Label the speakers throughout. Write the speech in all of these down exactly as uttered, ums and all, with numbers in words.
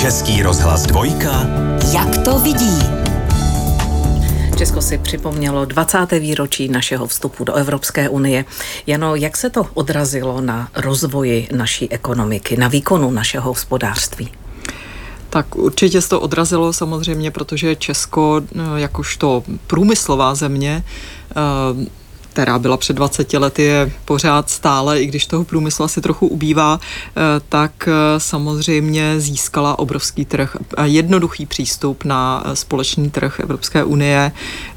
Speaker 1: Český rozhlas Dvojka.
Speaker 2: Jak to vidí?
Speaker 3: Česko si připomnělo dvacáté výročí našeho vstupu do Evropské unie. Jano, jak se to odrazilo na rozvoji naší ekonomiky, na výkonu našeho hospodářství?
Speaker 4: Tak určitě se to odrazilo samozřejmě, protože Česko jakožto průmyslová země, která byla před dvaceti lety, je pořád stále, i když toho průmyslu asi trochu ubývá, tak samozřejmě získala obrovský trh, jednoduchý přístup na společný trh Evropské unie.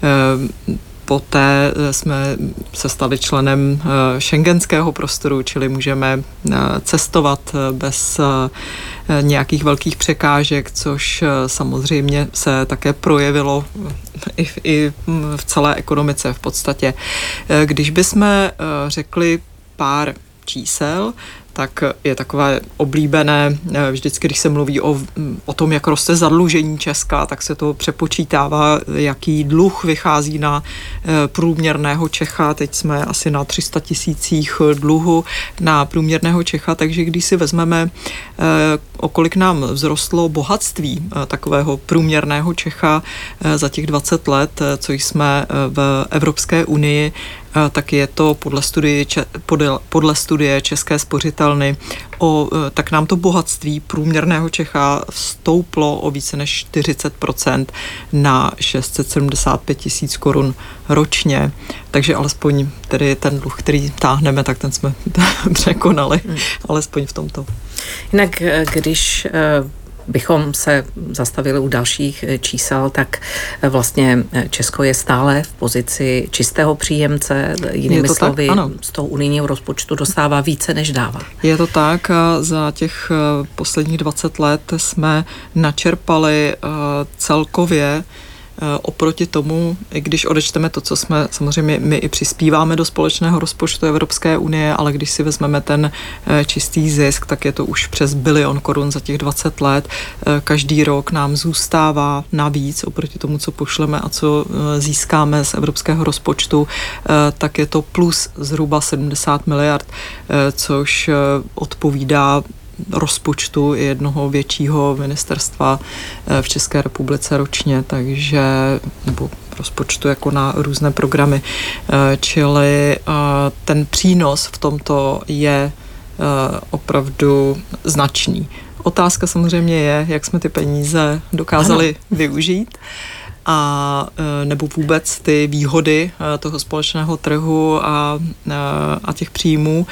Speaker 4: Poté jsme se stali členem schengenského prostoru, čili můžeme cestovat bez nějakých velkých překážek, což samozřejmě se také projevilo i v, i v celé ekonomice v podstatě. Když bychom řekli pár čísel, tak je takové oblíbené, vždycky, když se mluví o, o tom, jak roste zadlužení Česka, tak se to přepočítává, jaký dluh vychází na průměrného Čecha. Teď jsme asi na tři sta tisících dluhu na průměrného Čecha, takže když si vezmeme, o kolik nám vzrostlo bohatství takového průměrného Čecha za těch dvacet let, co jsme v Evropské unii, tak je to podle studie, podle, podle studie České spořitelny, o, tak nám to bohatství průměrného Čecha vstouplo o více než čtyřicet procent na šest set sedmdesát pět tisíc korun ročně. Takže alespoň tedy ten dluh, který táhneme, tak ten jsme překonali, hmm. alespoň v tomto.
Speaker 3: Jinak, když bychom se zastavili u dalších čísel, tak vlastně Česko je stále v pozici čistého příjemce, jinými slovy, tak, z toho unijního rozpočtu dostává více, než dává.
Speaker 4: Je to tak, za těch posledních dvacet let jsme načerpali celkově oproti tomu, i když odečteme to, co jsme, samozřejmě my i přispíváme do společného rozpočtu Evropské unie, ale když si vezmeme ten čistý zisk, tak je to už přes bilion korun za těch dvacet let. Každý rok nám zůstává navíc oproti tomu, co pošleme a co získáme z evropského rozpočtu, tak je to plus zhruba sedmdesát miliard, což odpovídá rozpočtu jednoho většího ministerstva v České republice ročně, takže nebo rozpočtu jako na různé programy. Čili ten přínos v tomto je opravdu značný. Otázka samozřejmě je, jak jsme ty peníze dokázali ano. využít a nebo vůbec ty výhody toho společného trhu a, a těch příjmů.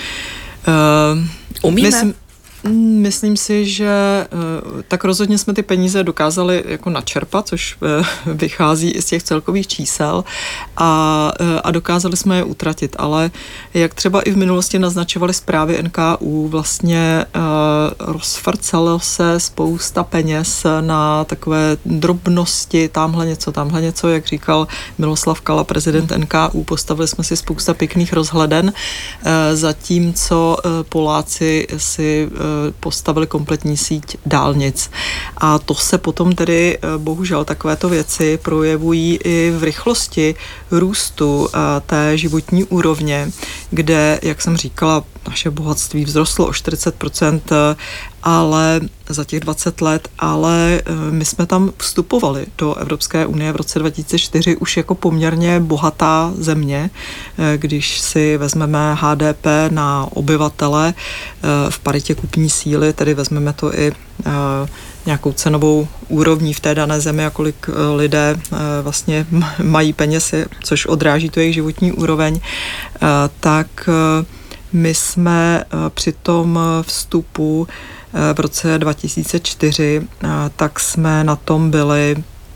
Speaker 3: Umíme?
Speaker 4: Myslím, Myslím si, že tak rozhodně jsme ty peníze dokázali jako načerpat, což vychází i z těch celkových čísel a, a dokázali jsme je utratit, ale jak třeba i v minulosti naznačovaly zprávy N K U, vlastně rozfrcelo se spousta peněz na takové drobnosti, tamhle něco, tamhle něco, jak říkal Miloslav Kala, prezident N K U, postavili jsme si spousta pěkných rozhleden, zatímco Poláci si postavili kompletní síť dálnic. A to se potom tedy bohužel takovéto věci projevují i v rychlosti růstu té životní úrovně, kde, jak jsem říkala, naše bohatství vzrostlo o čtyřicet procent, ale za těch dvacet let, ale my jsme tam vstupovali do Evropské unie v roce dva tisíce čtyři už jako poměrně bohatá země, když si vezmeme H D P na obyvatele v paritě kupní síly, tedy vezmeme to i nějakou cenovou úrovní v té dané zemi a kolik lidé vlastně mají peněz, což odráží tu jejich životní úroveň, tak my jsme při tom vstupu v roce dva tisíce čtyři, tak jsme na tom byli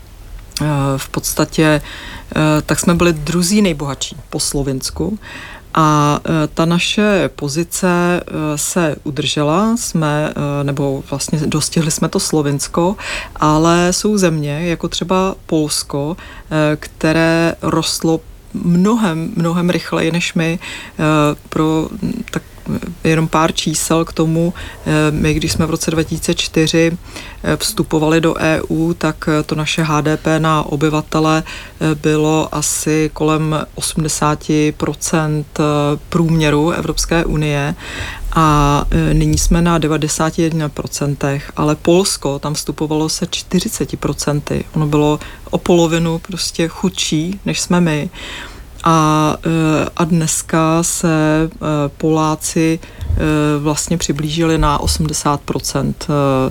Speaker 4: v podstatě, tak jsme byli druzí nejbohatší po Slovinsku a ta naše pozice se udržela, jsme, nebo vlastně dostihli jsme to Slovinsko, ale jsou země, jako třeba Polsko, které rostlo mnohem, mnohem rychleji než my. Pro tak jenom pár čísel k tomu. My, když jsme v roce dva tisíce čtyři vstupovali do E U, tak to naše H D P na obyvatele bylo asi kolem osmdesát procent průměru Evropské unie a nyní jsme na devadesát jedna procent, ale Polsko tam vstupovalo se čtyřicet procent. Ono bylo o polovinu prostě chudší, než jsme my. A, a dneska se Poláci vlastně přiblížili na osmdesát procent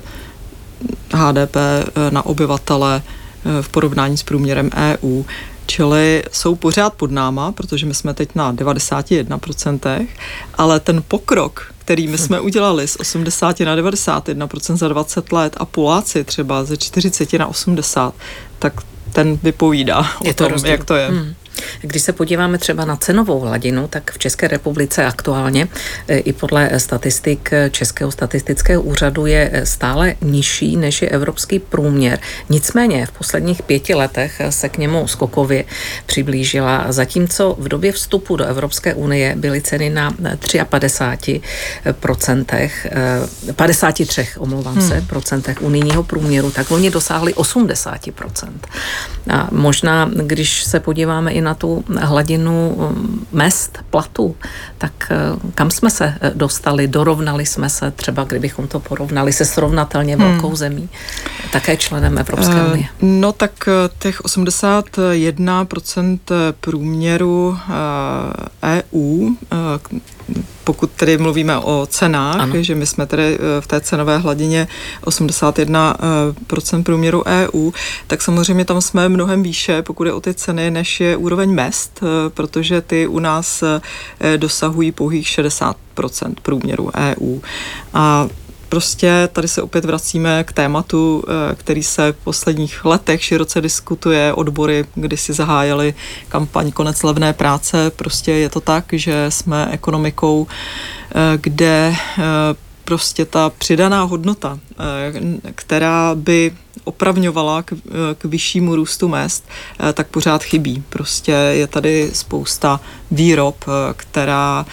Speaker 4: H D P na obyvatele v porovnání s průměrem E U. Čili jsou pořád pod náma, protože my jsme teď na devadesát jedna procent, ale ten pokrok, který my jsme udělali z osmdesát na devadesát jedna procent za dvacet let a Poláci třeba ze čtyřicet na osmdesát, tak ten vypovídá o tom, jak to je. Hmm.
Speaker 3: Když se podíváme třeba na cenovou hladinu, tak v České republice aktuálně i podle statistik Českého statistického úřadu je stále nižší, než je evropský průměr. Nicméně v posledních pěti letech se k němu skokově přiblížila, zatímco v době vstupu do Evropské unie byly ceny na padesát tři procentech, padesát tři, omlouvám hmm. se, procentech unijního průměru, tak oni dosáhli osmdesát procent. A možná, když se podíváme i na tu hladinu mezd, platů, tak kam jsme se dostali, dorovnali jsme se, třeba kdybychom to porovnali se srovnatelně velkou hmm. zemí, také členem Evropské unie.
Speaker 4: No tak těch osmdesát jedna procent průměru E U, pokud tedy mluvíme o cenách, ano. že my jsme tedy v té cenové hladině osmdesát jedna procent průměru E U, tak samozřejmě tam jsme mnohem výše, pokud je o ty ceny, než je úroveň mezd, protože ty u nás dosahují pouhých šedesát procent průměru E U. A prostě tady se opět vracíme k tématu, který se v posledních letech široce diskutuje. Odbory, kdy si zahájili kampaň Konec levné práce. Prostě je to tak, že jsme ekonomikou, kde prostě ta přidaná hodnota, která by opravňovala k, k vyššímu růstu mezd, tak pořád chybí. Prostě je tady spousta výrob, která,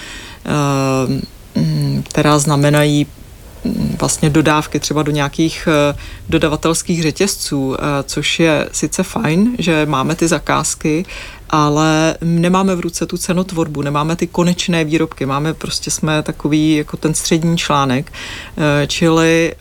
Speaker 4: která znamenají vlastně dodávky třeba do nějakých dodavatelských řetězců, což je sice fajn, že máme ty zakázky, ale nemáme v ruce tu cenotvorbu, nemáme ty konečné výrobky, máme prostě jsme takový jako ten střední článek, čili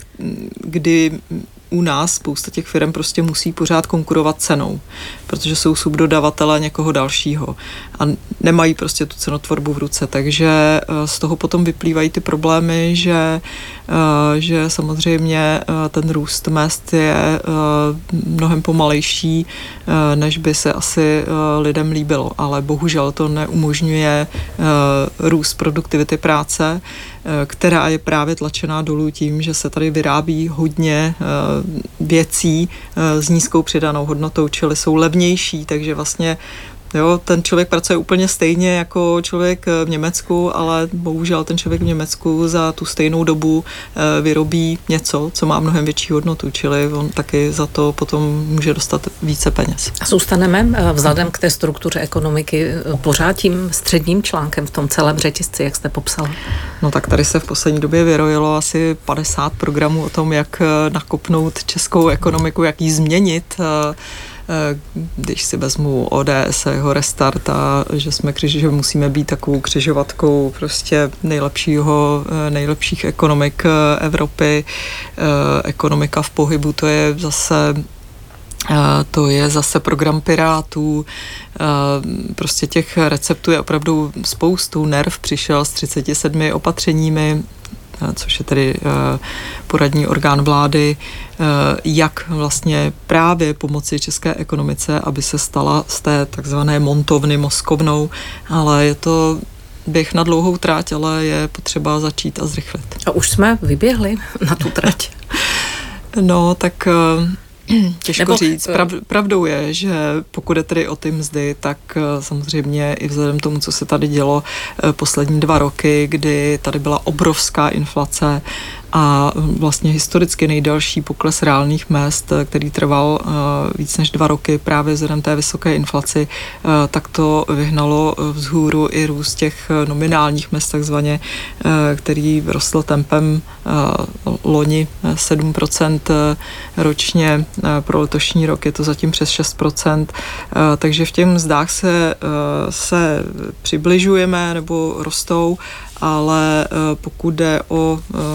Speaker 4: kdy u nás spousta těch firm prostě musí pořád konkurovat cenou, protože jsou subdodavatelé někoho dalšího a nemají prostě tu cenotvorbu v ruce, takže z toho potom vyplývají ty problémy, že, že samozřejmě ten růst mezd je mnohem pomalejší, než by se asi lidem líbilo, ale bohužel to neumožňuje růst produktivity práce, která je právě tlačená dolů tím, že se tady vyrábí hodně věcí s nízkou přidanou hodnotou, čili jsou levnější, takže vlastně jo, ten člověk pracuje úplně stejně jako člověk v Německu, ale bohužel ten člověk v Německu za tu stejnou dobu vyrobí něco, co má mnohem větší hodnotu, čili on taky za to potom může dostat více peněz.
Speaker 3: A zůstaneme vzhledem k té struktuře ekonomiky pořád tím středním článkem v tom celém řetězci, jak jste popsala?
Speaker 4: No tak tady se v poslední době vyrojilo asi padesát programů o tom, jak nakopnout českou ekonomiku, jak ji změnit. Když si vezmu O D S, jeho restart a že jsme křiž, že musíme být takovou křižovatkou prostě nejlepšího, nejlepších ekonomik Evropy, ekonomika v pohybu, to je zase to je zase program Pirátů, prostě těch receptů je opravdu spoustu. NERV přišel s třiceti sedmi opatřeními, což je tedy poradní orgán vlády, jak vlastně právě pomoci české ekonomice, aby se stala z té takzvané montovny mozkovnou, ale je to běh na dlouhou trať, ale je potřeba začít a zrychlit.
Speaker 3: A už jsme vyběhli na tu trať?
Speaker 4: No, tak těžko Nebo, říct. Prav, pravdou je, že pokud je tedy o ty mzdy, tak samozřejmě i vzhledem tomu, co se tady dělo poslední dva roky, kdy tady byla obrovská inflace a vlastně historicky nejdelší pokles reálných mezd, který trval uh, víc než dva roky právě vzhledem té vysoké inflaci, uh, tak to vyhnalo vzhůru i růst těch nominálních mezd takzvaně, uh, který rostl tempem uh, loni sedm procent ročně, uh, pro letošní rok je to zatím přes šest procent, uh, takže v těch mzdách se, uh, se přibližujeme nebo rostou, ale pokud jde o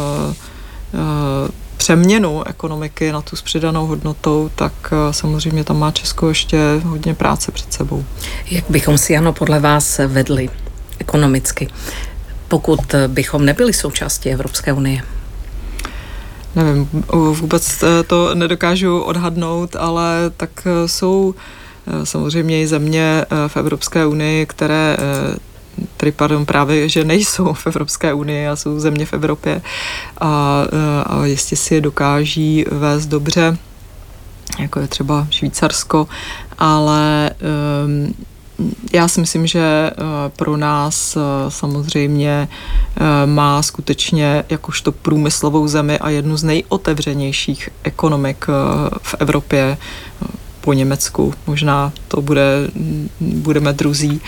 Speaker 4: přeměnu ekonomiky na tu s přidanou hodnotou, tak samozřejmě tam má Česko ještě hodně práce před sebou.
Speaker 3: Jak bychom si, Jano, podle vás vedli ekonomicky, pokud bychom nebyli součástí Evropské unie?
Speaker 4: Nevím, vůbec to nedokážu odhadnout, ale tak jsou samozřejmě i země v Evropské unii, které tedy pardon, právě, že nejsou v Evropské unii a jsou země v Evropě a, a jistě si je dokáží vést dobře, jako je třeba Švýcarsko, ale um, já si myslím, že pro nás samozřejmě má skutečně jakožto průmyslovou zemi a jednu z nejotevřenějších ekonomik v Evropě po Německu, možná to bude, budeme druzí,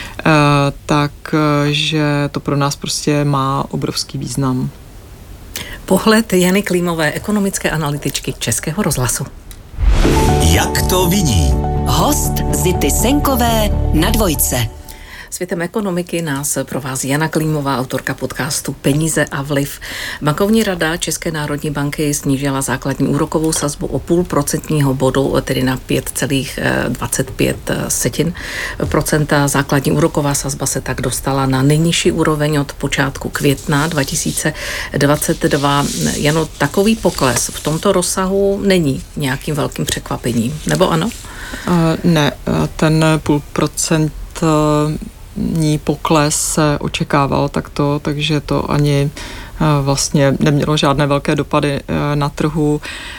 Speaker 4: takže to pro nás prostě má obrovský význam.
Speaker 3: Pohled Jany Klímové, ekonomické analytičky Českého rozhlasu.
Speaker 1: Jak to vidí?
Speaker 2: Host Zity Senkové na Dvojce.
Speaker 3: Světem ekonomiky nás provází Jana Klímová, autorka podcastu Peníze a vliv. Bankovní rada České národní banky snížila základní úrokovou sazbu o půl procentního bodu, tedy na pět celá dvacet pět procenta. Základní úroková sazba se tak dostala na nejnižší úroveň od počátku května dva tisíce dvacet dva. Jano, takový pokles v tomto rozsahu není nějakým velkým překvapením, nebo ano?
Speaker 4: Uh, ne, ten půl procent ní pokles se očekával takto, takže to ani vlastně nemělo žádné velké dopady na trhu.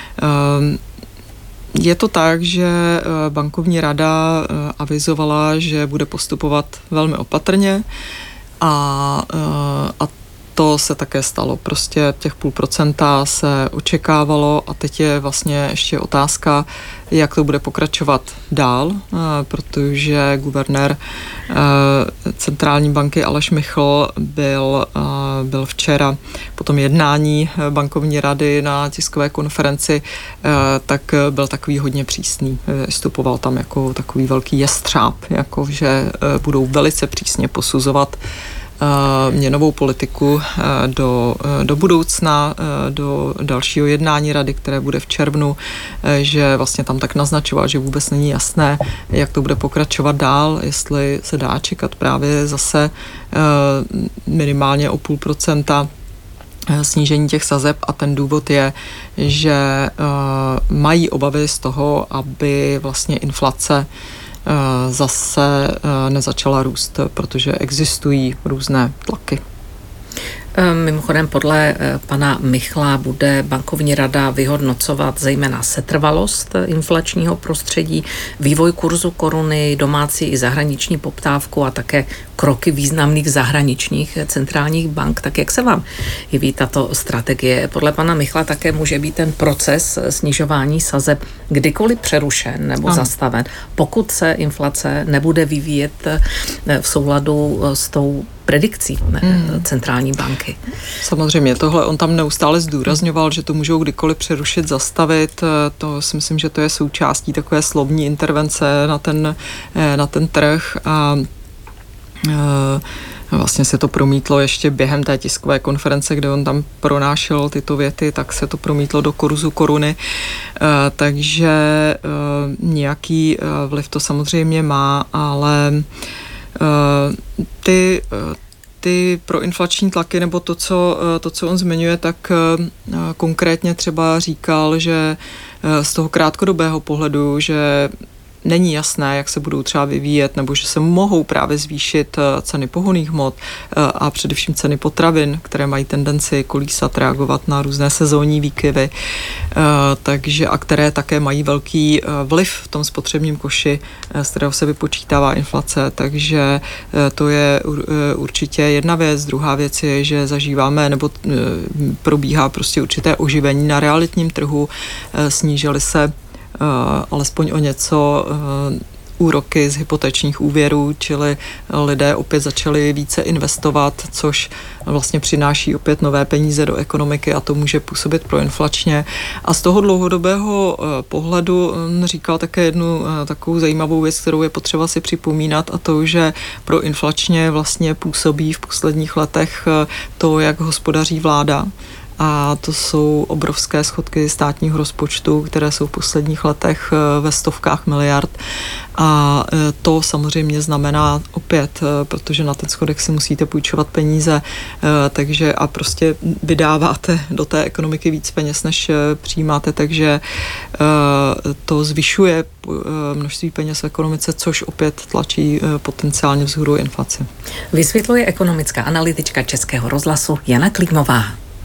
Speaker 4: Je to tak, že bankovní rada avizovala, že bude postupovat velmi opatrně a, a to se také stalo. Prostě těch půl procenta se očekávalo a teď je vlastně ještě otázka, jak to bude pokračovat dál, protože guvernér centrální banky Aleš Michl byl, byl včera po tom jednání bankovní rady na tiskové konferenci, tak byl takový hodně přísný. Vystupoval tam jako takový velký jestřáb, jako že budou velice přísně posuzovat měnovou politiku do, do budoucna, do dalšího jednání rady, které bude v červnu, že vlastně tam tak naznačoval, že vůbec není jasné, jak to bude pokračovat dál, jestli se dá čekat právě zase minimálně o půl procenta snížení těch sazeb a ten důvod je, že mají obavy z toho, aby vlastně inflace zase nezačala růst, protože existují různé tlaky.
Speaker 3: Mimochodem podle pana Michla bude bankovní rada vyhodnocovat zejména setrvalost inflačního prostředí, vývoj kurzu koruny, domácí i zahraniční poptávku a také kroky významných zahraničních centrálních bank. Tak jak se vám jeví tato strategie? Podle pana Michla také může být ten proces snižování sazeb kdykoliv přerušen nebo ano. zastaven, pokud se inflace nebude vyvíjet v souladu s tou predikcí hmm. centrální banky.
Speaker 4: Samozřejmě, tohle on tam neustále zdůrazňoval, že to můžou kdykoliv přerušit, zastavit. To si myslím, že to je součástí takové slovní intervence na ten, na ten trh a vlastně se to promítlo ještě během té tiskové konference, kde on tam pronášel tyto věty, tak se to promítlo do kurzu koruny. Takže nějaký vliv to samozřejmě má, ale ty, ty proinflační tlaky nebo to co, to, co on zmiňuje, tak konkrétně třeba říkal, že z toho krátkodobého pohledu, že není jasné, jak se budou třeba vyvíjet, nebo že se mohou právě zvýšit ceny pohonných hmot a především ceny potravin, které mají tendenci kolísat, reagovat na různé sezónní výkyvy, takže a které také mají velký vliv v tom spotřebním koši, z kterého se vypočítává inflace, takže to je určitě jedna věc. Druhá věc je, že zažíváme nebo probíhá prostě určité oživení na realitním trhu, snížily se Uh, alespoň o něco uh, úroky z hypotečních úvěrů, čili lidé opět začali více investovat, což vlastně přináší opět nové peníze do ekonomiky a to může působit proinflačně. A z toho dlouhodobého pohledu říkal také jednu takovou zajímavou věc, kterou je potřeba si připomínat, a to, že proinflačně vlastně působí v posledních letech to, jak hospodaří vláda. A to jsou obrovské schodky státního rozpočtu, které jsou v posledních letech ve stovkách miliard. A to samozřejmě znamená opět, protože na ten schodek si musíte půjčovat peníze, takže a prostě vydáváte do té ekonomiky víc peněz, než přijímáte, takže to zvyšuje množství peněz v ekonomice, což opět tlačí potenciálně vzhůru inflaci.
Speaker 3: Vysvětluje ekonomická analytička Českého rozhlasu Jana Klímová.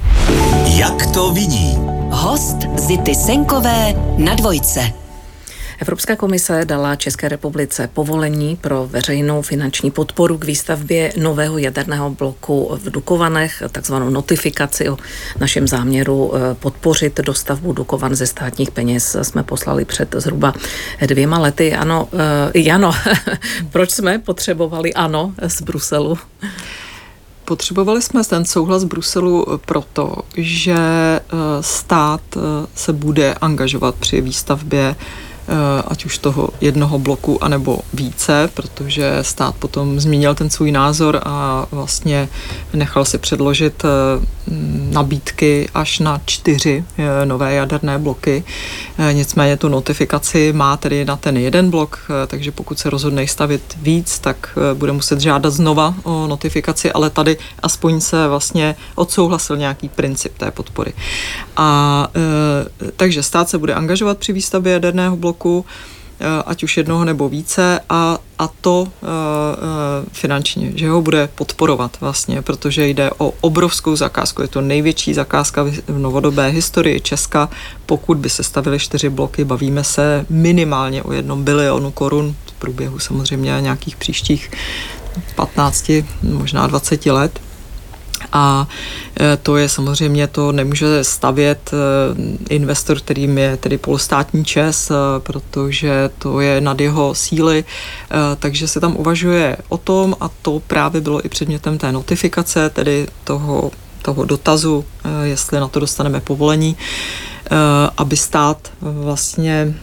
Speaker 1: Jak to vidí?
Speaker 2: Host Zity Senkové na Dvojce.
Speaker 3: Evropská komise dala České republice povolení pro veřejnou finanční podporu k výstavbě nového jaderného bloku v Dukovanech, takzvanou notifikaci o našem záměru podpořit dostavbu Dukovan ze státních peněz. Jsme poslali před zhruba dvěma lety. Ano, Jano, proč jsme potřebovali ano z Bruselu?
Speaker 4: Potřebovali jsme ten souhlas Bruselu proto, že stát se bude angažovat při výstavbě ať už toho jednoho bloku, anebo více, protože stát potom změnil ten svůj názor a vlastně nechal si předložit nabídky až na čtyři nové jaderné bloky. Nicméně tu notifikaci má tedy na ten jeden blok, takže pokud se rozhodne stavět víc, tak bude muset žádat znova o notifikaci, ale tady aspoň se vlastně odsouhlasil nějaký princip té podpory. A takže stát se bude angažovat při výstavbě jaderného bloku, ať už jednoho nebo více, a, a to e, e, finančně, že ho bude podporovat vlastně, protože jde o obrovskou zakázku. Je to největší zakázka v novodobé historii Česka. Pokud by se stavily čtyři bloky, bavíme se minimálně o jednom bilionu korun v průběhu samozřejmě nějakých příštích patnácti, možná dvaceti let. A to je samozřejmě, to nemůže stavět investor, kterým je tedy polostátní ČEZ, protože to je nad jeho síly, takže se tam uvažuje o tom, a to právě bylo i předmětem té notifikace, tedy toho, toho dotazu, jestli na to dostaneme povolení, aby stát vlastně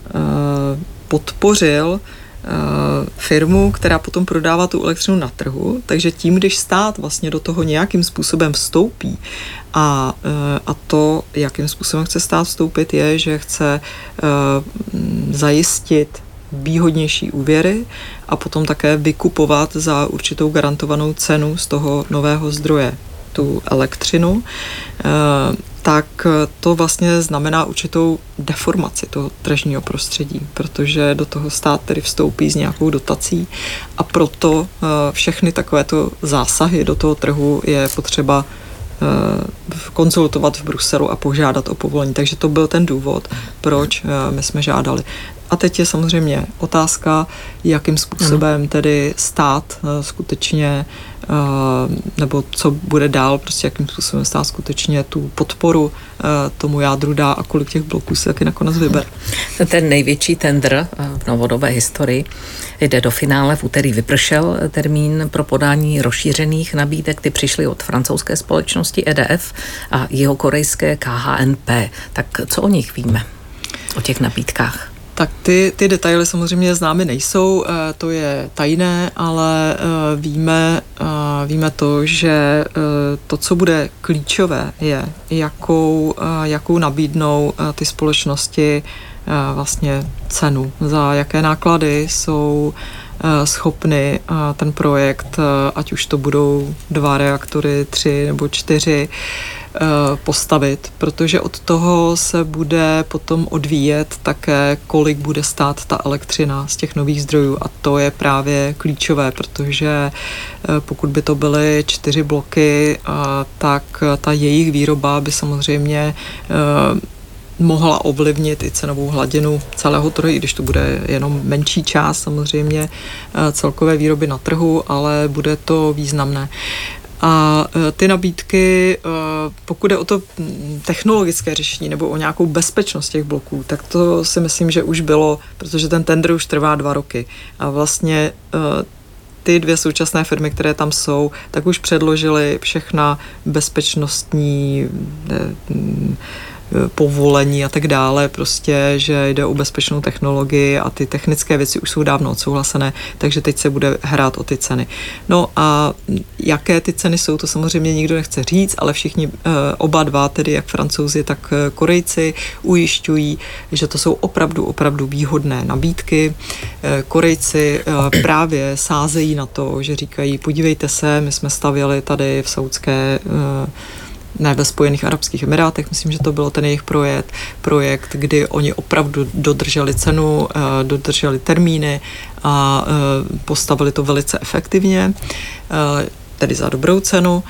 Speaker 4: podpořil firmu, která potom prodává tu elektřinu na trhu, takže tím, když stát vlastně do toho nějakým způsobem vstoupí a, a to, jakým způsobem chce stát vstoupit, je, že chce zajistit výhodnější úvěry a potom také vykupovat za určitou garantovanou cenu z toho nového zdroje tu elektřinu, tak to vlastně znamená určitou deformaci toho tržního prostředí, protože do toho stát tedy vstoupí s nějakou dotací a proto všechny takovéto zásahy do toho trhu je potřeba konzultovat v Bruselu a požádat o povolení. Takže to byl ten důvod, proč my jsme žádali. A teď je samozřejmě otázka, jakým způsobem tedy stát skutečně, nebo co bude dál, prostě jakým způsobem stát skutečně tu podporu tomu jádru dá a kolik těch bloků se taky nakonec vybere.
Speaker 3: Ten největší tendr v novodobé historii jde do finále. V úterý vypršel termín pro podání rozšířených nabídek. Ty přišly od francouzské společnosti E D F a jihokorejské K H N P. Tak co o nich víme? O těch nabídkách?
Speaker 4: Tak ty, ty detaily samozřejmě známy nejsou, to je tajné, ale víme, víme to, že to, co bude klíčové, je, jakou, jakou nabídnou ty společnosti vlastně cenu, za jaké náklady jsou schopny ten projekt, ať už to budou dva reaktory, tři nebo čtyři, postavit, protože od toho se bude potom odvíjet také, kolik bude stát ta elektřina z těch nových zdrojů, a to je právě klíčové, protože pokud by to byly čtyři bloky, tak ta jejich výroba by samozřejmě mohla ovlivnit i cenovou hladinu celého trhu, i když to bude jenom menší část samozřejmě celkové výroby na trhu, ale bude to významné. A ty nabídky, pokud je o to technologické řešení nebo o nějakou bezpečnost těch bloků, tak to si myslím, že už bylo, protože ten tender už trvá dva roky. A vlastně ty dvě současné firmy, které tam jsou, tak už předložily všechna bezpečnostní povolení a tak dále, prostě, že jde o bezpečnou technologii a ty technické věci už jsou dávno odsouhlasené, takže teď se bude hrát o ty ceny. No a jaké ty ceny jsou, to samozřejmě nikdo nechce říct, ale všichni oba dva, tedy jak Francouzi, tak Korejci, ujišťují, že to jsou opravdu, opravdu výhodné nabídky. Korejci právě sázejí na to, že říkají, podívejte se, my jsme stavěli tady v Saudské ne ve Spojených arabských emirátech, myslím, že to byl ten jejich projekt, projekt, kdy oni opravdu dodrželi cenu, dodrželi termíny a postavili to velice efektivně, tedy za dobrou cenu.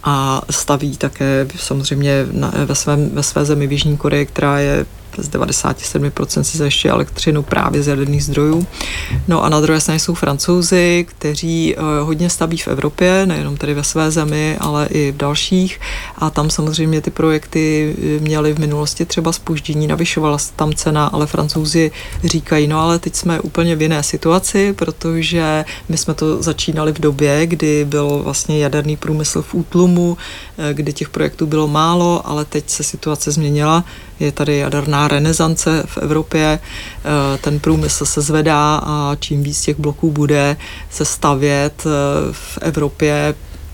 Speaker 4: A staví také samozřejmě na, ve, svém, ve své zemi v Jižní Koreji, která je z devadesát sedm procent si zajišťuje elektřinu právě z jaderných zdrojů. No a na druhé straně jsou Francouzi, kteří hodně staví v Evropě, nejenom tedy ve své zemi, ale i v dalších. A tam samozřejmě ty projekty měly v minulosti třeba zpoždění, navyšovala tam cena, ale Francouzi říkají, no ale teď jsme úplně v jiné situaci, protože my jsme to začínali v době, kdy byl vlastně jaderný průmysl v útlumu, kdy těch projektů bylo málo, ale teď se situace změnila. Je tady jaderná renesance v Evropě, ten průmysl se zvedá a čím víc těch bloků bude se stavět v Evropě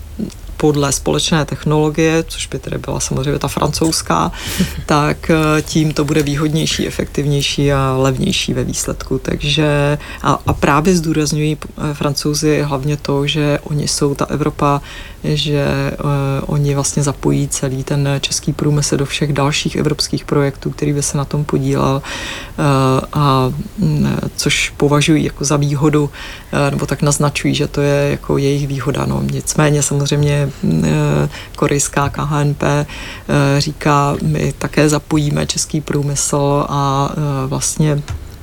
Speaker 4: podle společné technologie, což by tedy byla samozřejmě ta francouzská, tak tím to bude výhodnější, efektivnější a levnější ve výsledku. Takže a, a právě zdůrazňují Francouzi hlavně to, že oni jsou ta Evropa, že uh, oni vlastně zapojí celý ten český průmysl do všech dalších evropských projektů, který by se na tom podílel, uh, a m, což považují jako za výhodu, uh, nebo tak naznačují, že to je jako jejich výhoda. No, nicméně samozřejmě uh, korejská K H N P uh, říká, my také zapojíme český průmysl a uh, vlastně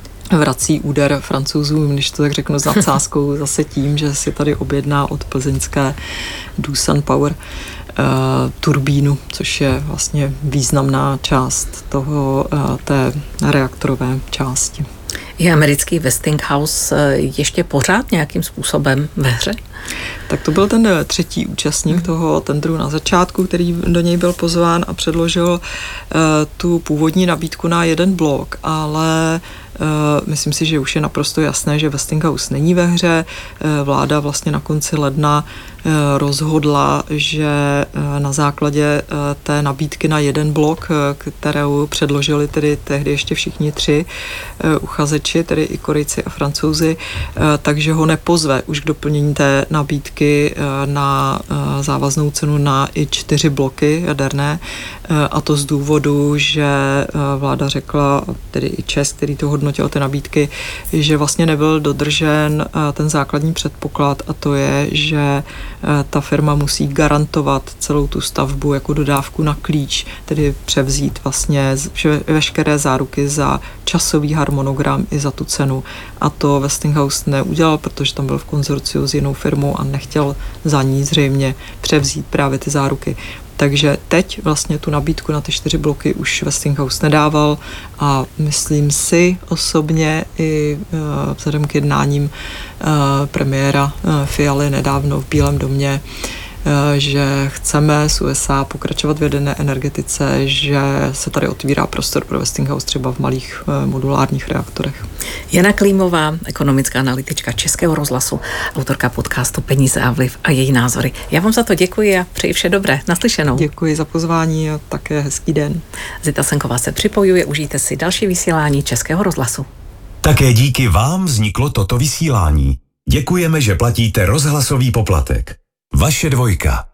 Speaker 4: vrací úder Francouzům, když to tak řeknu s nadsázkou, zase tím, že si tady objedná od plzeňské Doosan Power uh, turbínu, což je vlastně významná část toho, uh, té reaktorové části.
Speaker 3: Je americký Westinghouse ještě pořád nějakým způsobem ve hře?
Speaker 4: Tak to byl ten třetí účastník hmm. toho tendru na začátku, který do něj byl pozván a předložil uh, tu původní nabídku na jeden blok, ale Uh, myslím si, že už je naprosto jasné, že Westinghouse není ve hře. Uh, vláda vlastně na konci ledna uh, rozhodla, že uh, na základě uh, té nabídky na jeden blok, uh, kterou předložili tedy tehdy ještě všichni tři uh, uchazeči, tedy i Korejci a Francouzi, uh, takže ho nepozve už k doplnění té nabídky uh, na uh, závaznou cenu na i čtyři bloky jaderné, uh, a to z důvodu, že uh, vláda řekla, tedy i Čes, který to hodnotil ty nabídky, že vlastně nebyl dodržen ten základní předpoklad, a to je, že ta firma musí garantovat celou tu stavbu jako dodávku na klíč, tedy převzít vlastně veškeré záruky za časový harmonogram i za tu cenu. A to Westinghouse neudělal, protože tam byl v konzorciu s jinou firmou a nechtěl za ní zřejmě převzít právě ty záruky. Takže teď vlastně tu nabídku na ty čtyři bloky už Westinghouse nedával a myslím si osobně i uh, vzhledem k jednáním uh, premiéra uh, Fialy nedávno v Bílém domě, že chceme s U S A pokračovat v jaderné energetice, že se tady otvírá prostor pro Westinghouse třeba v malých modulárních reaktorech.
Speaker 3: Jana Klímová, ekonomická analytička Českého rozhlasu, autorka podcastu Peníze a vliv a její názory. Já vám za to děkuji a přeji vše dobré. Naslyšenou.
Speaker 4: Děkuji za pozvání a také hezký den.
Speaker 3: Zita Senková se připojuje, užijte si další vysílání Českého rozhlasu.
Speaker 1: Také díky vám vzniklo toto vysílání. Děkujeme, že platíte rozhlasový poplatek. Vaše dvojka.